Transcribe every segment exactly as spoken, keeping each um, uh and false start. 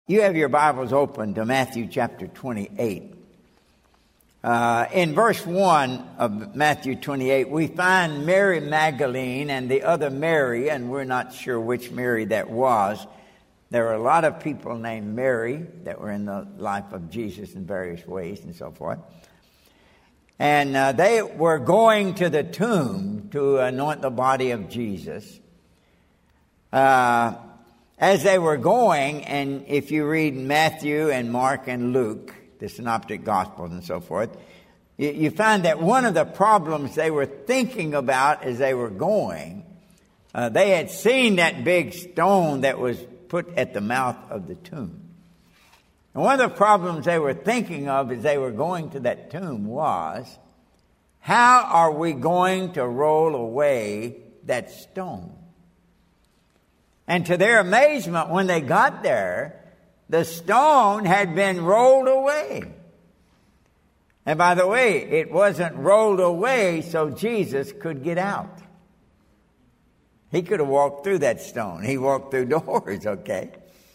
You have your Bibles open to Matthew chapter twenty-eight. Uh, in verse one of Matthew twenty-eight, we find Mary Magdalene and the other Mary, and we're not sure which Mary that was. There were a lot of people named Mary that were in the life of Jesus in various ways and so forth. And uh, they were going to the tomb to anoint the body of Jesus. Uh, as they were going, and if you read Matthew and Mark and Luke, the synoptic gospels and so forth, you, you find that one of the problems they were thinking about as they were going, uh, they had seen that big stone that was put at the mouth of the tomb. And one of the problems they were thinking of as they were going to that tomb was, how are we going to roll away that stone? And to their amazement, when they got there, the stone had been rolled away. And by the way, it wasn't rolled away so Jesus could get out. He could have walked through that stone. He walked through doors, okay?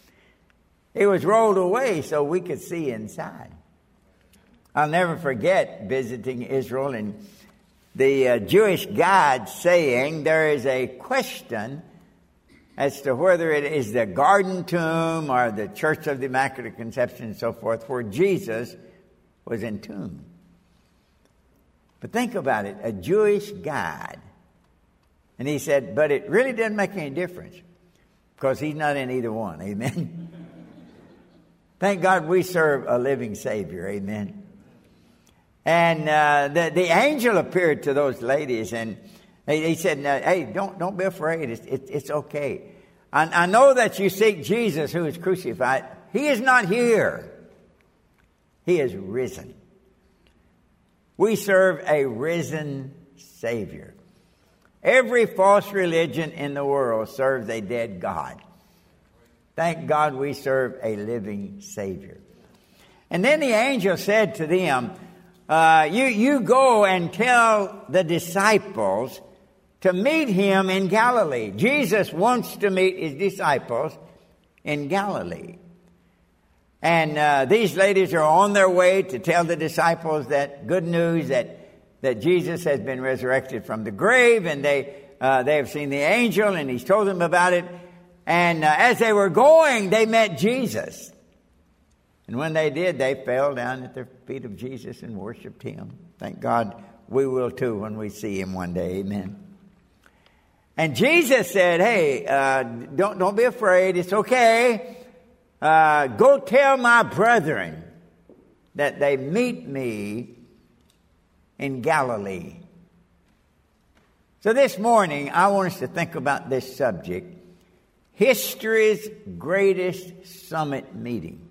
It was rolled away so we could see inside. I'll never forget visiting Israel and the uh, Jewish guide saying there is a question as to whether it is the Garden Tomb or the Church of the Immaculate Conception and so forth, where Jesus was entombed. But think about it, a Jewish guide. And he said, but it really doesn't make any difference because he's not in either one. Amen. Thank God we serve a living Savior. Amen. And uh, the, the angel appeared to those ladies and he, he said, hey, don't, don't be afraid. It's, it, it's okay. I, I know that you seek Jesus who is crucified. He is not here. He is risen. We serve a risen Savior. Every false religion in the world serves a dead God. Thank God we serve a living Savior. And then the angel said to them, uh, you, you go and tell the disciples to meet him in Galilee. Jesus wants to meet his disciples in Galilee. And uh, these ladies are on their way to tell the disciples that good news that that Jesus has been resurrected from the grave, and they uh, they have seen the angel, and he's told them about it. And uh, as they were going, they met Jesus. And when they did, they fell down at the feet of Jesus and worshiped him. Thank God we will too when we see him one day. Amen. And Jesus said, hey, uh, don't, don't be afraid. It's okay. Uh, go tell my brethren that they meet me in Galilee. So this morning, I want us to think about this subject, history's greatest summit meeting.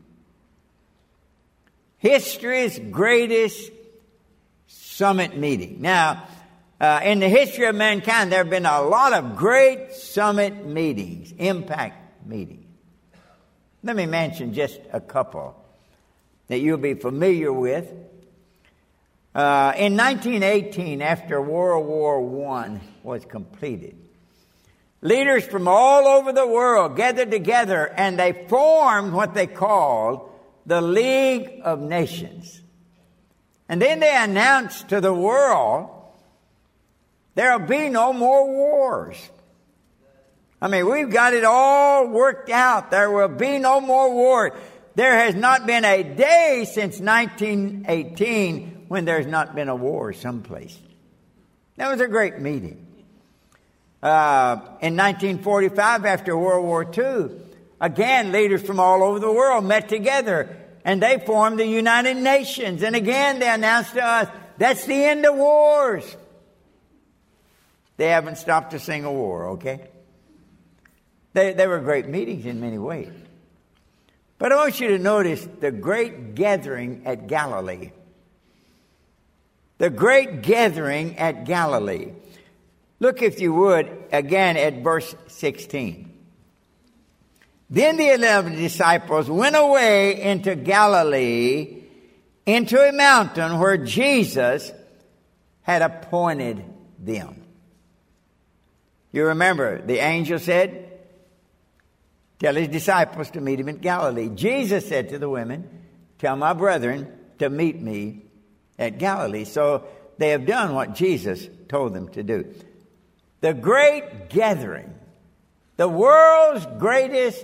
History's greatest summit meeting. Now, uh, in the history of mankind, there have been a lot of great summit meetings, impact meetings. Let me mention just a couple that you'll be familiar with. Uh, in nineteen eighteen, after World War One was completed, leaders from all over the world gathered together and they formed what they called the League of Nations. And then they announced to the world, there'll be no more wars. I mean, we've got it all worked out. There will be no more war. There has not been a day since nineteen eighteen when there's not been a war someplace. That was a great meeting. Uh, in nineteen forty-five, after World War Two, again, leaders from all over the world met together and they formed the United Nations. And again, they announced to us, that's the end of wars. They haven't stopped a single war, okay? They, they were great meetings in many ways. But I want you to notice the great gathering at Galilee. The great gathering at Galilee. Look, if you would, again at verse sixteen. Then the eleven disciples went away into Galilee, into a mountain where Jesus had appointed them. You remember, the angel said, tell his disciples to meet him in Galilee. Jesus said to the women, tell my brethren to meet me at Galilee. So they have done what Jesus told them to do. The great gathering, the world's greatest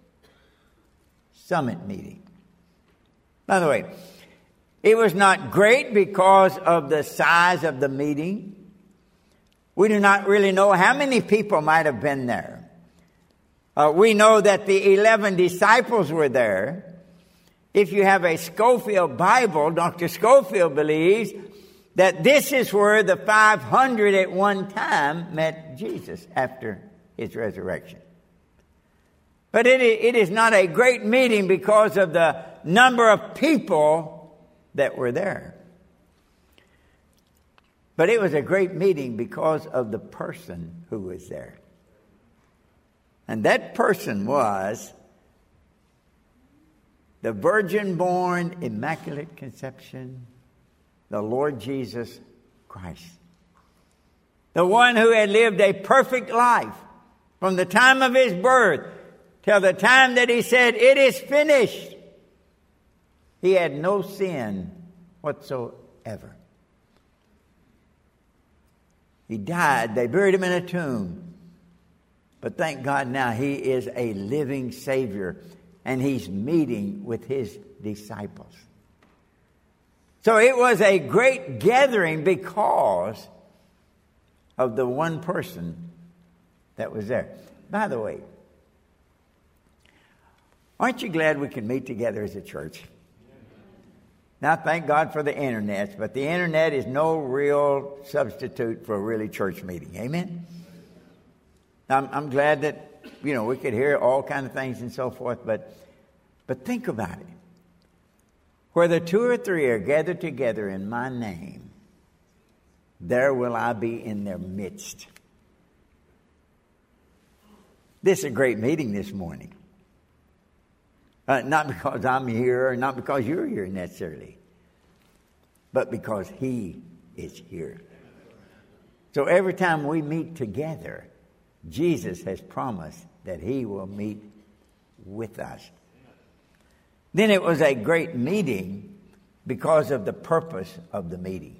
summit meeting. By the way, it was not great because of the size of the meeting. We do not really know how many people might have been there. Uh, we know that the eleven disciples were there. If you have a Scofield Bible, Doctor Scofield believes that this is where the five hundred at one time met Jesus after his resurrection. But it, it is not a great meeting because of the number of people that were there. But it was a great meeting because of the person who was there. And that person was the virgin-born, immaculate conception, the Lord Jesus Christ. The one who had lived a perfect life from the time of his birth till the time that he said, it is finished. He had no sin whatsoever. He died. They buried him in a tomb. But thank God now he is a living Savior. And he's meeting with his disciples. So it was a great gathering because of the one person that was there. By the way, aren't you glad we can meet together as a church? Now, thank God for the internet, but the internet is no real substitute for a really church meeting. Amen? I'm, I'm glad that, you know, we could hear all kinds of things and so forth, but, but think about it. Where the two or three are gathered together in my name, there will I be in their midst. This is a great meeting this morning. Uh, not because I'm here, or not because you're here necessarily, but because he is here. So every time we meet together, Jesus has promised that he will meet with us. Then it was a great meeting because of the purpose of the meeting.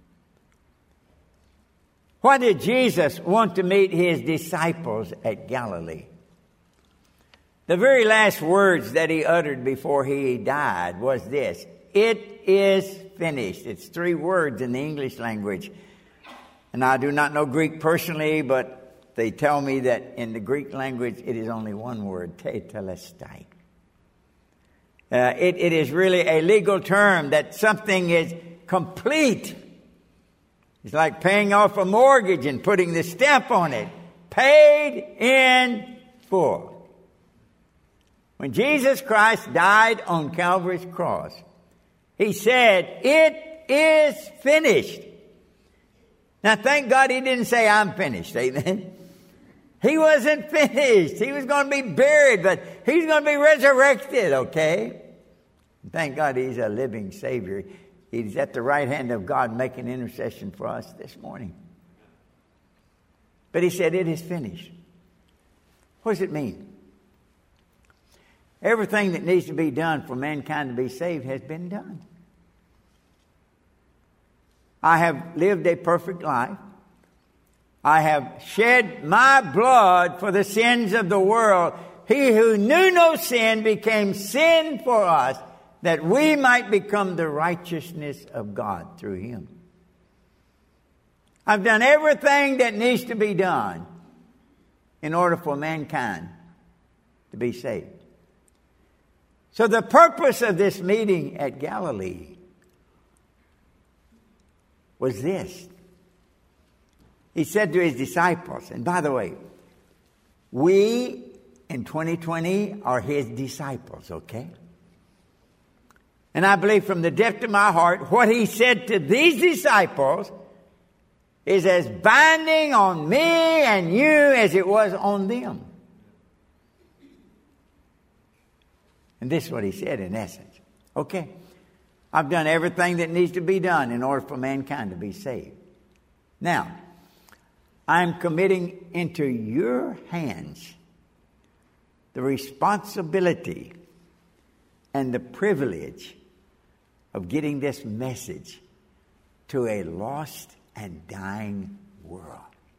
Why did Jesus want to meet his disciples at Galilee? The very last words that he uttered before he died was this: it is finished. It's three words in the English language. And I do not know Greek personally, but they tell me that in the Greek language it is only one word, tetelestai. Uh, it, it is really a legal term that something is complete. It's like paying off a mortgage and putting the stamp on it. Paid in full. When Jesus Christ died on Calvary's cross, he said, it is finished. Now, thank God he didn't say, I'm finished. Amen. He wasn't finished. He was going to be buried, but he's going to be resurrected, okay? Thank God he's a living Savior. He's at the right hand of God making intercession for us this morning. But he said, it is finished. What does it mean? Everything that needs to be done for mankind to be saved has been done. I have lived a perfect life. I have shed my blood for the sins of the world. He who knew no sin became sin for us, that we might become the righteousness of God through him. I've done everything that needs to be done in order for mankind to be saved. So the purpose of this meeting at Galilee was this. He said to his disciples, and by the way, we in twenty twenty are his disciples, okay? And I believe from the depth of my heart, what he said to these disciples is as binding on me and you as it was on them. And this is what he said in essence. Okay, I've done everything that needs to be done in order for mankind to be saved. Now, I'm committing into your hands the responsibility and the privilege of getting this message to a lost and dying world.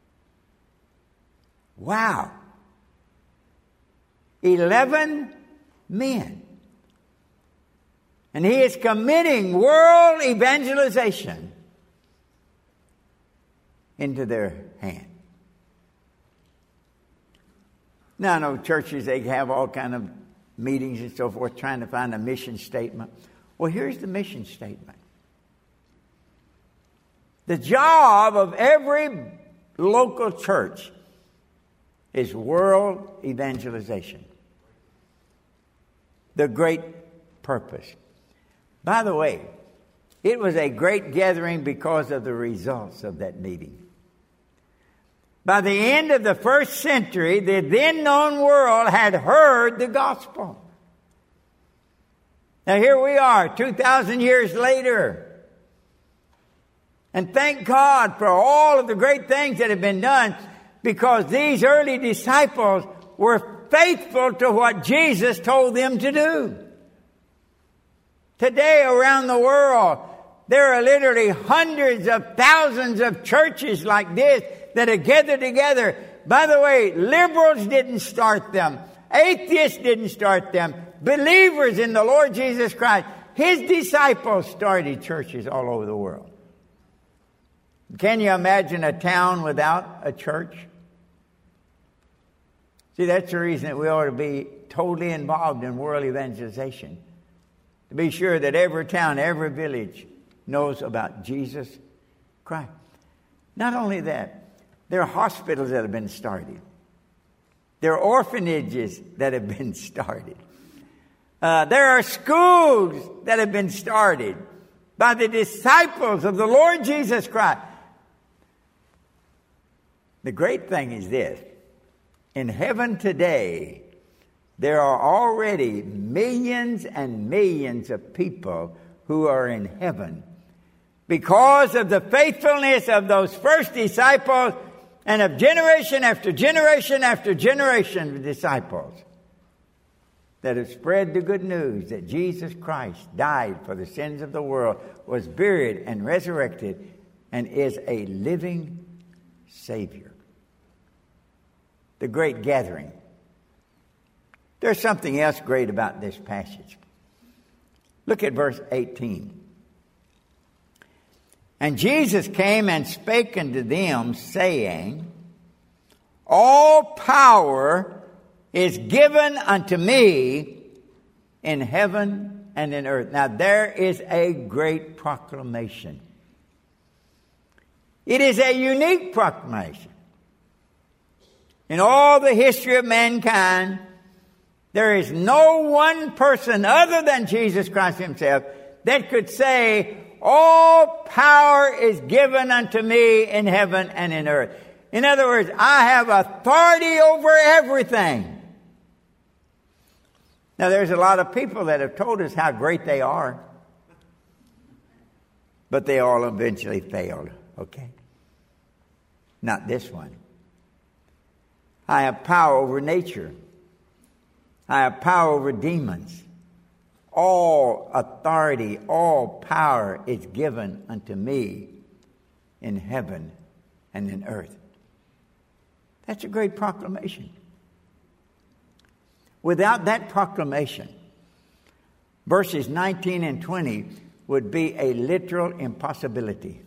Wow. Eleven men. And he is committing world evangelization into their hand. Now, I know churches, they have all kind of meetings and so forth trying to find a mission statement. Well, here's the mission statement. The job of every local church is world evangelization. The great purpose. By the way, it was a great gathering because of the results of that meeting. By the end of the first century, the then known world had heard the gospel. Now here we are, two thousand years later. And thank God for all of the great things that have been done, because these early disciples were faithful to what Jesus told them to do. Today around the world, there are literally hundreds of thousands of churches like this that are gathered together. By the way, liberals didn't start them. Atheists didn't start them. Believers in the Lord Jesus Christ, His disciples started churches all over the world. Can you imagine a town without a church? See, that's the reason that we ought to be totally involved in world evangelization. To be sure that every town, every village knows about Jesus Christ. Not only that, there are hospitals that have been started. There are orphanages that have been started. Uh, there are schools that have been started by the disciples of the Lord Jesus Christ. The great thing is this. In heaven today, there are already millions and millions of people who are in heaven because of the faithfulness of those first disciples and of generation after generation after generation of disciples that have spread the good news that Jesus Christ died for the sins of the world, was buried and resurrected, and is a living Savior. The great gathering. There's something else great about this passage. Look at verse eighteen. And Jesus came and spake unto them, saying, all power is given unto me in heaven and in earth. Now there is a great proclamation. It is a unique proclamation. In all the history of mankind, there is no one person other than Jesus Christ Himself that could say, all power is given unto me in heaven and in earth. In other words, I have authority over everything. Now, there's a lot of people that have told us how great they are, but they all eventually failed, okay? Not this one. I have power over nature. I have power over demons. All authority, all power is given unto me in heaven and in earth. That's a great proclamation. Without that proclamation, verses nineteen and twenty would be a literal impossibility.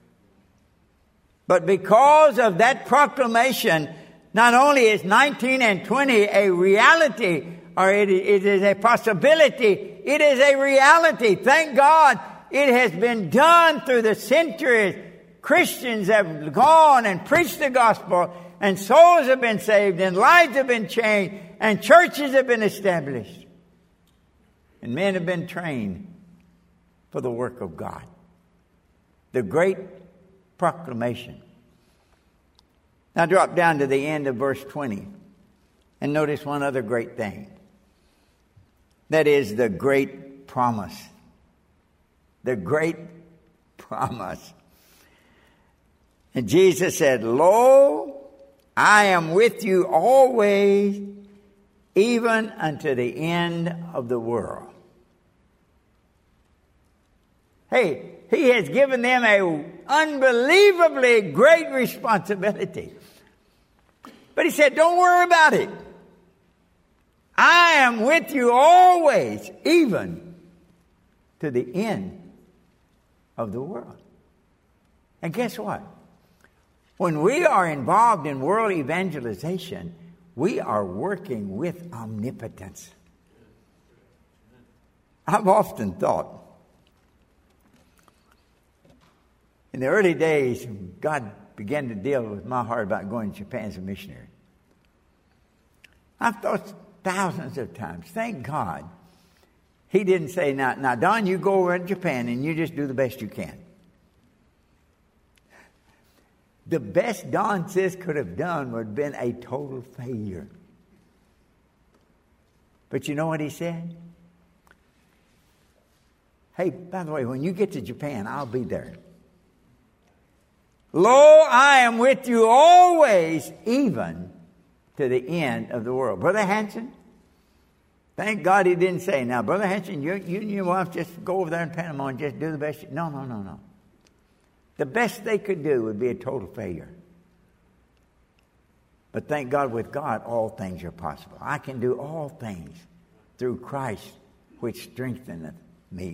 But because of that proclamation, not only is nineteen and twenty a reality, or it, it is a possibility, it is a reality. Thank God it has been done through the centuries. Christians have gone and preached the gospel, and souls have been saved, and lives have been changed, and churches have been established. And men have been trained for the work of God. The great proclamation. Now drop down to the end of verse twenty and notice one other great thing. That is the great promise. The great promise. And Jesus said, lo, I am with you always, even unto the end of the world. Hey, he has given them an unbelievably great responsibility. But he said, don't worry about it. I am with you always, even to the end of the world. And guess what? When we are involved in world evangelization, we are working with omnipotence. I've often thought, in the early days, God began to deal with my heart about going to Japan as a missionary. I've thought thousands of times, thank God, He didn't say, now, now Don, you go over to Japan and you just do the best you can. The best Don Sis could have done would have been a total failure. But you know what he said? Hey, by the way, when you get to Japan, I'll be there. Lo, I am with you always, even to the end of the world. Brother Hanson, thank God he didn't say, now, Brother Hanson, you, you and your wife just go over there in Panama and just do the best. You... No, no, no, no. The best they could do would be a total failure. But thank God, with God, all things are possible. I can do all things through Christ, which strengtheneth me.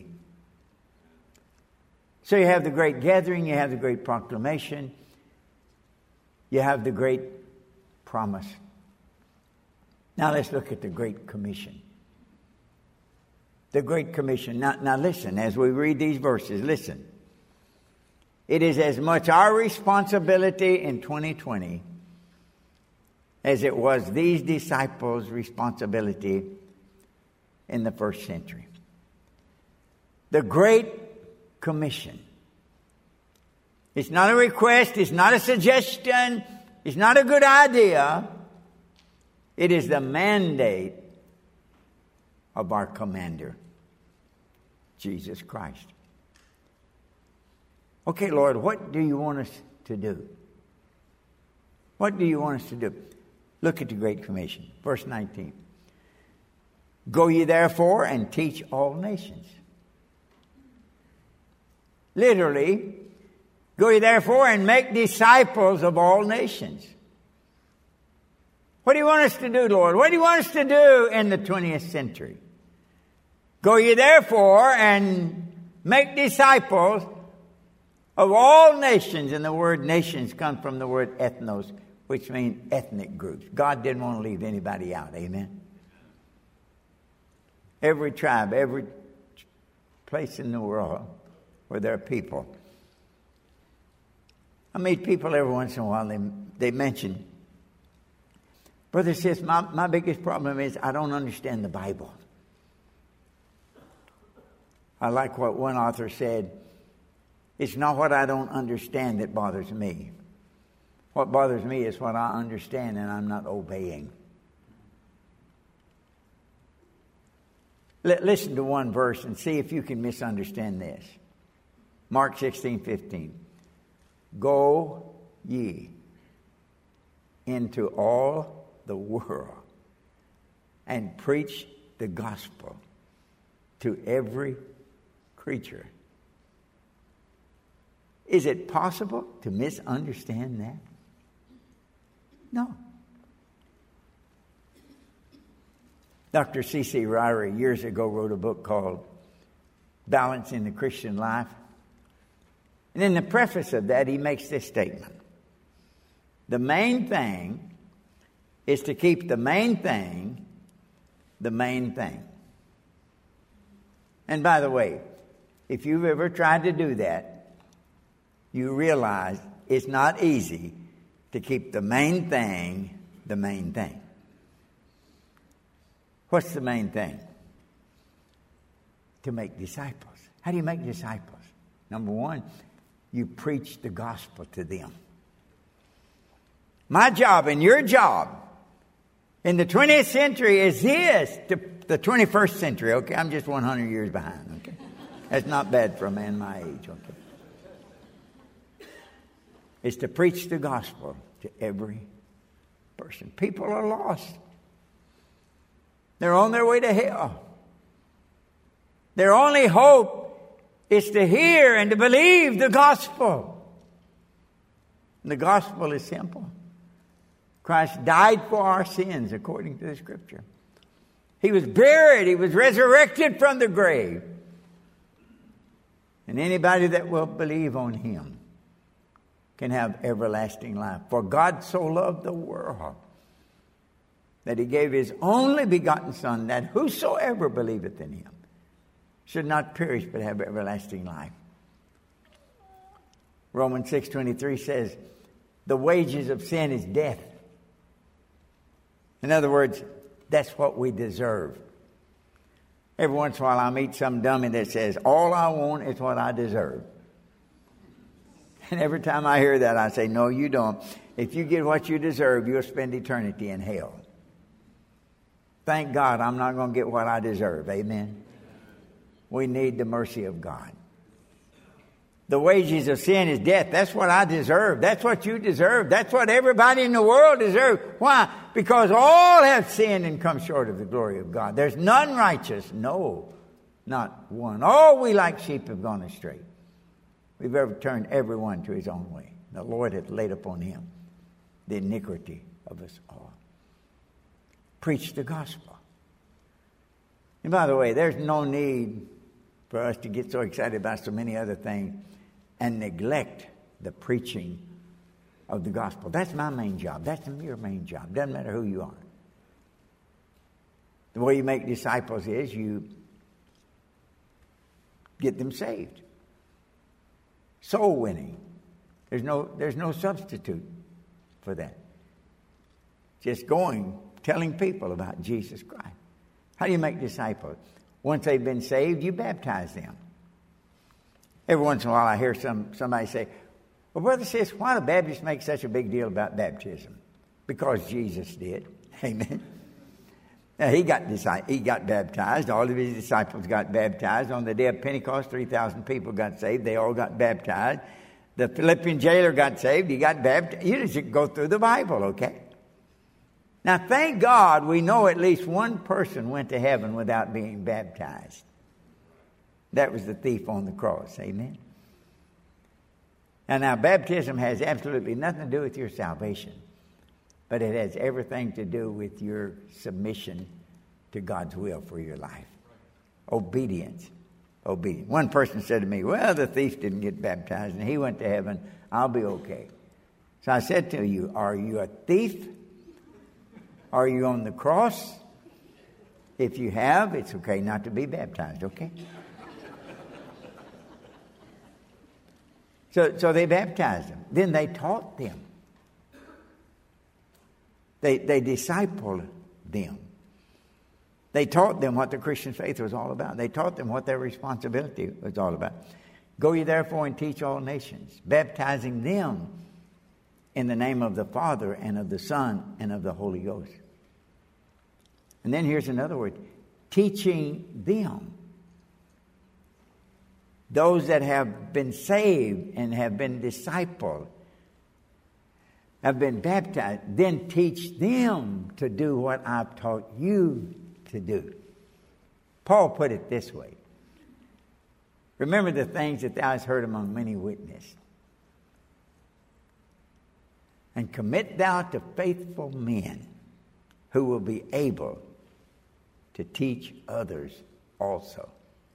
So you have the great gathering, you have the great proclamation, you have the great promise. Now let's look at the Great Commission. The Great Commission. Now, now listen, as we read these verses, listen. It is as much our responsibility in twenty twenty as it was these disciples' responsibility in the first century. The Great Commission. It's not a request, it's not a suggestion, it's not a good idea. It is the mandate of our commander, Jesus Christ. Okay, Lord, what do you want us to do? What do you want us to do? Look at the Great Commission, verse nineteen. Go ye therefore and teach all nations. Literally, go ye therefore and make disciples of all nations. What do you want us to do, Lord? What do you want us to do in the twentieth century? Go ye therefore and make disciples of all nations. And the word nations comes from the word ethnos, which means ethnic groups. God didn't want to leave anybody out. Amen? Every tribe, every place in the world where there are people. I meet people every once in a while, they, they mention, Brother Sis, my, my biggest problem is I don't understand the Bible. I like what one author said, it's not what I don't understand that bothers me. What bothers me is what I understand and I'm not obeying. L- listen to one verse and see if you can misunderstand this. Mark sixteen fifteen. Go ye into all the world and preach the gospel to every creature. Is it possible to misunderstand that? No. Doctor C C Ryrie years ago wrote a book called Balancing the Christian Life. And in the preface of that, he makes this statement. The main thing is to keep the main thing the main thing. And by the way, if you've ever tried to do that, you realize it's not easy to keep the main thing the main thing. What's the main thing? To make disciples. How do you make disciples? Number one, you preach the gospel to them. My job and your job in the twentieth century is this, to the twenty-first century, okay? I'm just one hundred years behind, okay? That's not bad for a man my age, okay? Is to preach the gospel to every person. People are lost. They're on their way to hell. Their only hope is to hear and to believe the gospel. And the gospel is simple. Christ died for our sins according to the Scripture. He was buried. He was resurrected from the grave. And anybody that will believe on Him can have everlasting life. For God so loved the world that He gave His only begotten Son, that whosoever believeth in Him should not perish but have everlasting life. Romans six twenty-three says, the wages of sin is death. In other words, that's what we deserve. Every once in a while I meet some dummy that says, all I want is what I deserve. And every time I hear that, I say, no, you don't. If you get what you deserve, you'll spend eternity in hell. Thank God I'm not going to get what I deserve. Amen. We need the mercy of God. The wages of sin is death. That's what I deserve. That's what you deserve. That's what everybody in the world deserves. Why? Because all have sinned and come short of the glory of God. There's none righteous. No, not one. All we like sheep have gone astray. We've ever turned everyone to his own way. The Lord hath laid upon him the iniquity of us all. Preach the gospel. And by the way, there's no need for us to get so excited about so many other things and neglect the preaching of the gospel. That's my main job. That's your main job. Doesn't matter who you are. The way you make disciples is you get them saved. Soul winning. There's no, there's no substitute for that. Just going, telling people about Jesus Christ. How do you make disciples? Once they've been saved, you baptize them. Every once in a while I hear some somebody say, well, Brother Sis, why do Baptists make such a big deal about baptism? Because Jesus did. Amen. Now, he got he got baptized. All of his disciples got baptized. On the day of Pentecost, three thousand people got saved. They all got baptized. The Philippian jailer got saved. He got baptized. You just go through the Bible, okay? Now, thank God we know at least one person went to heaven without being baptized. That was the thief on the cross. Amen. And now, baptism has absolutely nothing to do with your salvation, but it has everything to do with your submission to God's will for your life. Obedience. Obedience. One person said to me, well, the thief didn't get baptized and he went to heaven. I'll be okay. So I said to you, are you a thief? Are you on the cross? If you have, it's okay not to be baptized, okay? So, so they baptized them. Then they taught them. They, they discipled them. They taught them what the Christian faith was all about. They taught them what their responsibility was all about. Go ye therefore and teach all nations, baptizing them in the name of the Father and of the Son and of the Holy Ghost. And then here's another word, teaching them. Those that have been saved and have been discipled, have been baptized, then teach them to do what I've taught you to do. Paul put it this way. Remember the things that thou hast heard among many witnesses. And commit thou to faithful men who will be able to teach others also.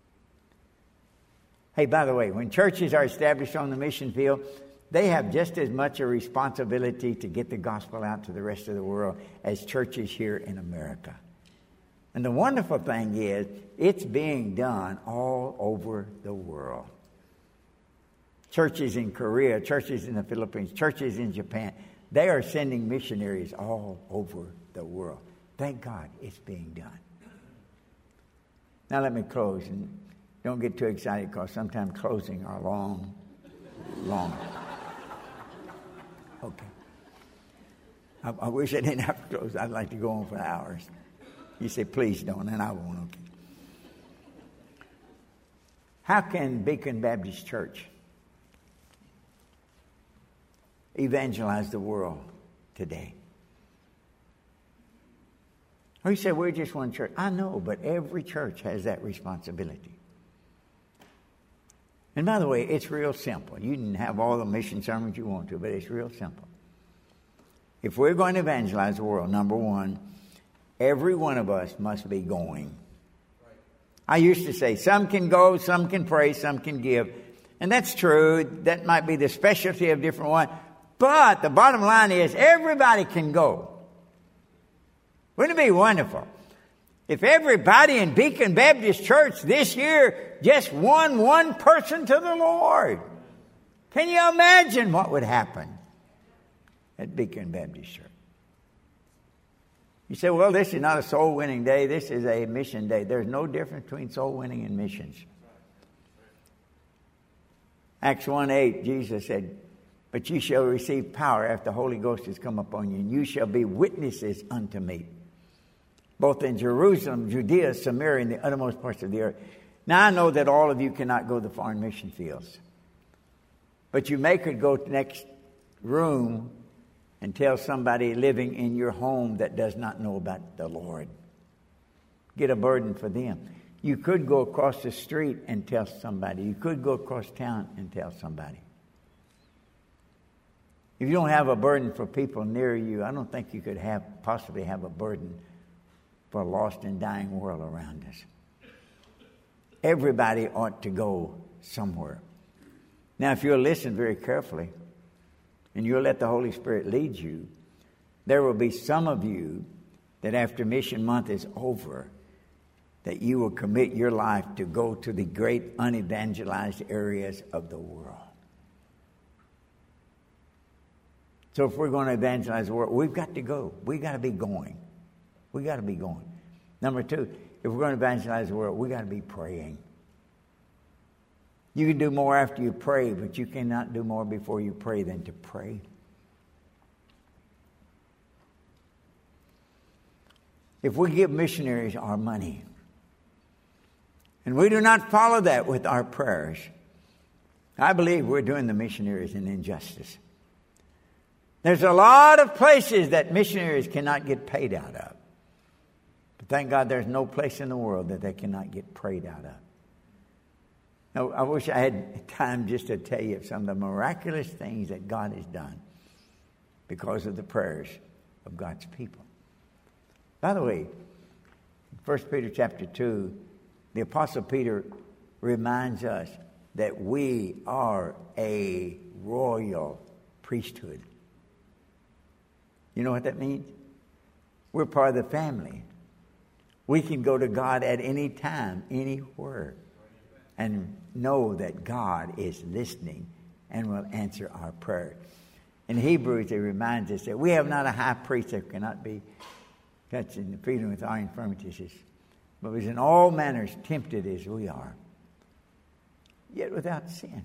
Hey, by the way, when churches are established on the mission field, they have just as much a responsibility to get the gospel out to the rest of the world as churches here in America. And the wonderful thing is, it's being done all over the world. Churches in Korea, churches in the Philippines, churches in Japan, they are sending missionaries all over the world. Thank God it's being done. Now let me close, and don't get too excited because sometimes closing are long, long. Okay. I, I wish I didn't have to close. I'd like to go on for hours. You say, please don't, and I won't. Okay. How can Beacon Baptist Church evangelize the world today? Or you say, we're just one church. I know, but every church has that responsibility. And by the way, it's real simple. You can have all the mission sermons you want to, but it's real simple. If we're going to evangelize the world, number one, every one of us must be going. I used to say, some can go, some can pray, some can give. And that's true. That might be the specialty of different ones. But the bottom line is, everybody can go. Wouldn't it be wonderful if everybody in Beacon Baptist Church this year just won one person to the Lord? Can you imagine what would happen at Beacon Baptist Church? You say, well, this is not a soul winning day. This is a mission day. There's no difference between soul winning and missions. Acts one eight, Jesus said, but you shall receive power after the Holy Ghost has come upon you, and you shall be witnesses unto me, both in Jerusalem, Judea, Samaria, and the uttermost parts of the earth. Now, I know that all of you cannot go to the foreign mission fields, but you may could go to the next room and tell somebody living in your home that does not know about the Lord. Get a burden for them. You could go across the street and tell somebody. You could go across town and tell somebody. If you don't have a burden for people near you, I don't think you could have possibly have a burden for a lost and dying world around us. Everybody ought to go somewhere. Now, if you'll listen very carefully, and you'll let the Holy Spirit lead you, there will be some of you that after Mission Month is over, that you will commit your life to go to the great unevangelized areas of the world. So if we're going to evangelize the world, we've got to go. We've got to be going. We've got to be going. Number two, if we're going to evangelize the world, we've got to be praying. You can do more after you pray, but you cannot do more before you pray than to pray. If we give missionaries our money, and we do not follow that with our prayers, I believe we're doing the missionaries an injustice. There's a lot of places that missionaries cannot get paid out of. But thank God there's no place in the world that they cannot get prayed out of. Now, I wish I had time just to tell you some of the miraculous things that God has done because of the prayers of God's people. By the way, First Peter chapter two, the Apostle Peter reminds us that we are a royal priesthood. You know what that means? We're part of the family. We can go to God at any time, anywhere, and know that God is listening and will answer our prayer. In Hebrews, it reminds us that we have not a high priest that cannot be touched in the feeling with our infirmities, but was in all manners tempted as we are, yet without sin.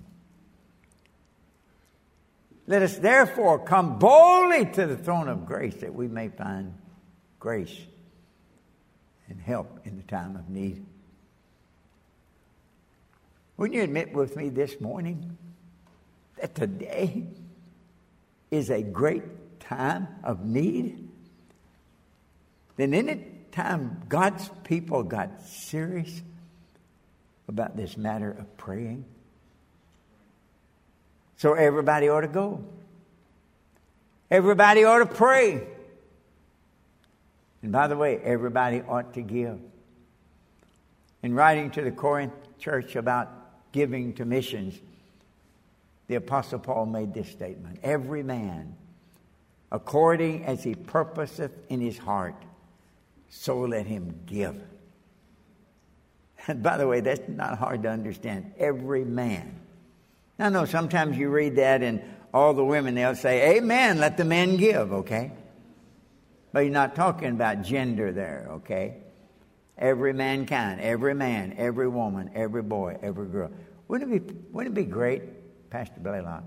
Let us therefore come boldly to the throne of grace, that we may find grace and help in the time of need. Wouldn't you admit with me this morning that today is a great time of need? Then any time God's people got serious about this matter of praying, so everybody ought to go. Everybody ought to pray. And by the way, everybody ought to give. In writing to the Corinth church about giving to missions, the Apostle Paul made this statement: every man, according as he purposeth in his heart, so let him give. And by the way, that's not hard to understand. Every man. Now, no, sometimes you read that and all the women, they'll say, amen, let the men give, okay? But you're not talking about gender there, okay? Every mankind, every man, every woman, every boy, every girl. Wouldn't it be, wouldn't it be great, Pastor Blaylock,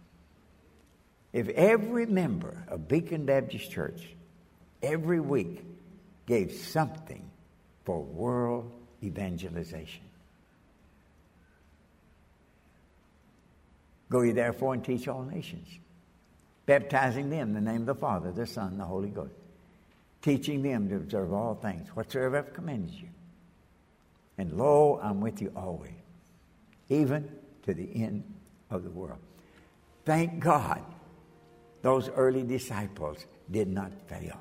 if every member of Beacon Baptist Church every week gave something for world evangelization? Go ye therefore and teach all nations, baptizing them in the name of the Father, the Son, and the Holy Ghost, teaching them to observe all things, whatsoever I've commanded you. And lo, I'm with you always, even to the end of the world. Thank God those early disciples did not fail.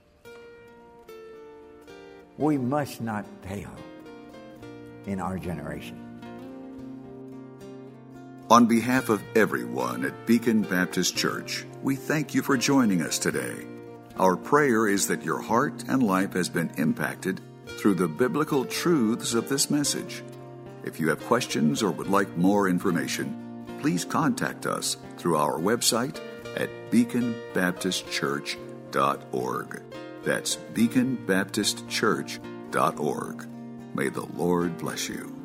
We must not fail in our generation. On behalf of everyone at Beacon Baptist Church, we thank you for joining us today. Our prayer is that your heart and life has been impacted through the biblical truths of this message. If you have questions or would like more information, please contact us through our website at beacon baptist church dot org. That's beacon baptist church dot org. May the Lord bless you.